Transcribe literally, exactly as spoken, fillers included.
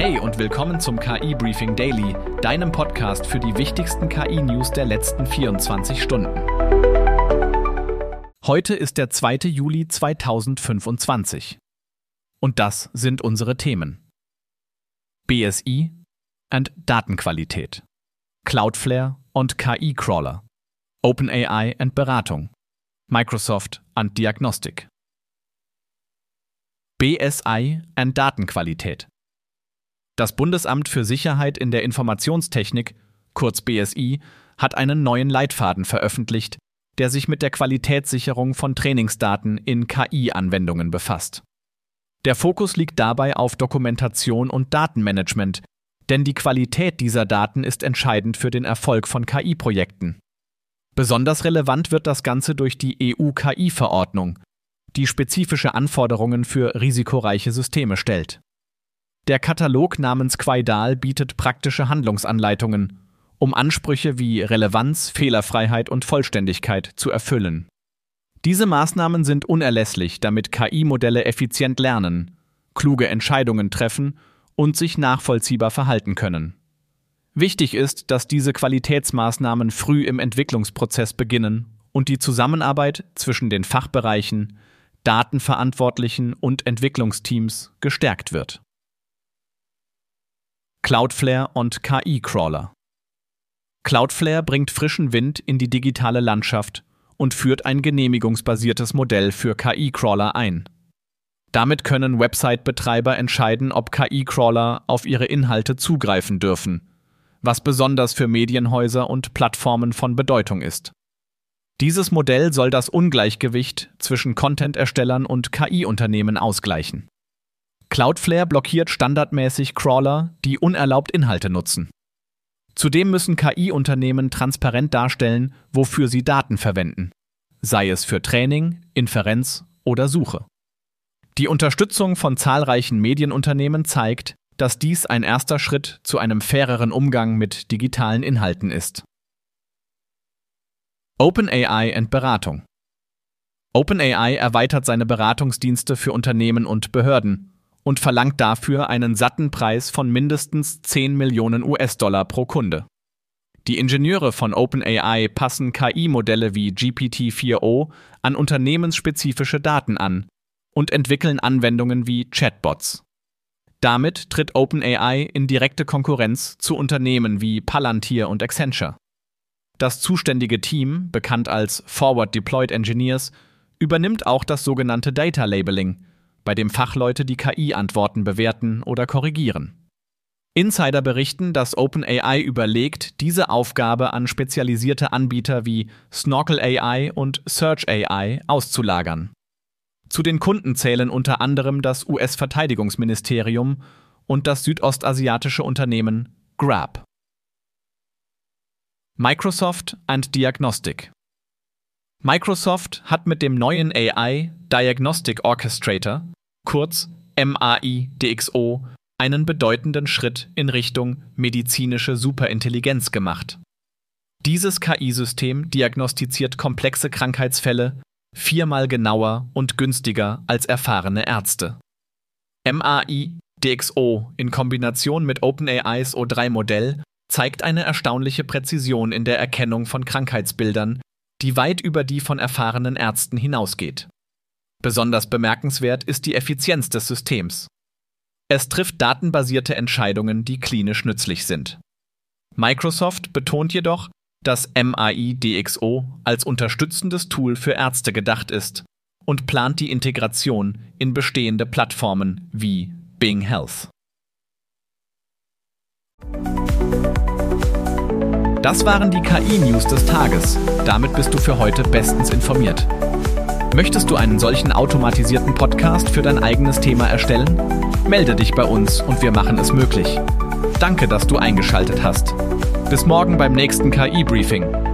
Hey und willkommen zum K I-Briefing Daily, deinem Podcast für die wichtigsten K I-News der letzten vierundzwanzig Stunden. Heute ist der zweite Juli zweitausendfünfundzwanzig. Und das sind unsere Themen. B S I und Datenqualität, Cloudflare und K I-Crawler, OpenAI und Beratung, Microsoft und Diagnostik. B S I und Datenqualität. Das Bundesamt für Sicherheit in der Informationstechnik, kurz B S I, hat einen neuen Leitfaden veröffentlicht, der sich mit der Qualitätssicherung von Trainingsdaten in K I-Anwendungen befasst. Der Fokus liegt dabei auf Dokumentation und Datenmanagement, denn die Qualität dieser Daten ist entscheidend für den Erfolg von K I-Projekten. Besonders relevant wird das Ganze durch die E U-K I-Verordnung, die spezifische Anforderungen für risikoreiche Systeme stellt. Der Katalog namens Quaidal bietet praktische Handlungsanleitungen, um Ansprüche wie Relevanz, Fehlerfreiheit und Vollständigkeit zu erfüllen. Diese Maßnahmen sind unerlässlich, damit K I-Modelle effizient lernen, kluge Entscheidungen treffen und sich nachvollziehbar verhalten können. Wichtig ist, dass diese Qualitätsmaßnahmen früh im Entwicklungsprozess beginnen und die Zusammenarbeit zwischen den Fachbereichen, Datenverantwortlichen und Entwicklungsteams gestärkt wird. Cloudflare und K I-Crawler. Cloudflare bringt frischen Wind in die digitale Landschaft und führt ein genehmigungsbasiertes Modell für K I-Crawler ein. Damit können Website-Betreiber entscheiden, ob K I-Crawler auf ihre Inhalte zugreifen dürfen, was besonders für Medienhäuser und Plattformen von Bedeutung ist. Dieses Modell soll das Ungleichgewicht zwischen Content-Erstellern und K I-Unternehmen ausgleichen. Cloudflare blockiert standardmäßig Crawler, die unerlaubt Inhalte nutzen. Zudem müssen K I-Unternehmen transparent darstellen, wofür sie Daten verwenden, sei es für Training, Inferenz oder Suche. Die Unterstützung von zahlreichen Medienunternehmen zeigt, dass dies ein erster Schritt zu einem faireren Umgang mit digitalen Inhalten ist. OpenAI und Beratung. OpenAI erweitert seine Beratungsdienste für Unternehmen und Behörden und verlangt dafür einen satten Preis von mindestens zehn Millionen U S-Dollar pro Kunde. Die Ingenieure von OpenAI passen K I-Modelle wie G P T vier o an unternehmensspezifische Daten an und entwickeln Anwendungen wie Chatbots. Damit tritt OpenAI in direkte Konkurrenz zu Unternehmen wie Palantir und Accenture. Das zuständige Team, bekannt als Forward Deployed Engineers, übernimmt auch das sogenannte Data Labeling, bei dem Fachleute die K I-Antworten bewerten oder korrigieren. Insider berichten, dass OpenAI überlegt, diese Aufgabe an spezialisierte Anbieter wie Snorkel A I und Search A I auszulagern. Zu den Kunden zählen unter anderem das U S-Verteidigungsministerium und das südostasiatische Unternehmen Grab. Microsoft und Diagnostik. Microsoft hat mit dem neuen A I Diagnostic Orchestrator, kurz M A I D X O, einen bedeutenden Schritt in Richtung medizinische Superintelligenz gemacht. Dieses K I-System diagnostiziert komplexe Krankheitsfälle viermal genauer und günstiger als erfahrene Ärzte. M A I D X O in Kombination mit OpenAIs O drei Modell zeigt eine erstaunliche Präzision in der Erkennung von Krankheitsbildern, die weit über die von erfahrenen Ärzten hinausgeht. Besonders bemerkenswert ist die Effizienz des Systems. Es trifft datenbasierte Entscheidungen, die klinisch nützlich sind. Microsoft betont jedoch, dass M A I D X O als unterstützendes Tool für Ärzte gedacht ist und plant die Integration in bestehende Plattformen wie Bing Health. Das waren die K I-News des Tages. Damit bist du für heute bestens informiert. Möchtest du einen solchen automatisierten Podcast für dein eigenes Thema erstellen? Melde dich bei uns und wir machen es möglich. Danke, dass du eingeschaltet hast. Bis morgen beim nächsten K I-Briefing.